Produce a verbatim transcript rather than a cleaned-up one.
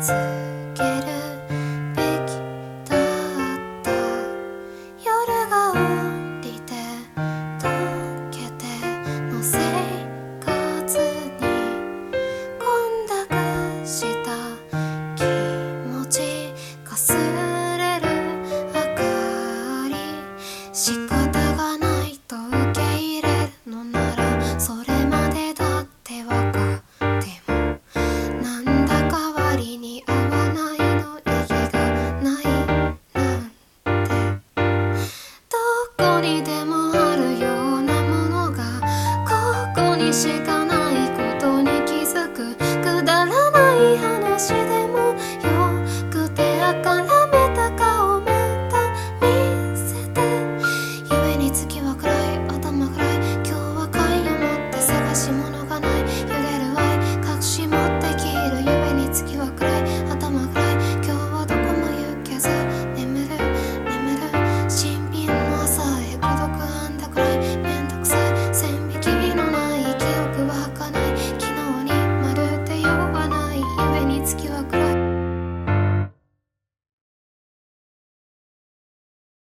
つけるべきだった。夜が降りて溶けての生活に混濁した気持ちかすれる明かり。仕方がないと受け入れるのならそれまでだってわかっても、なんだか割に合わないの意義がないなんて。どこにでもあるようなものがここにしかないことに気づく。くだらない話でもよ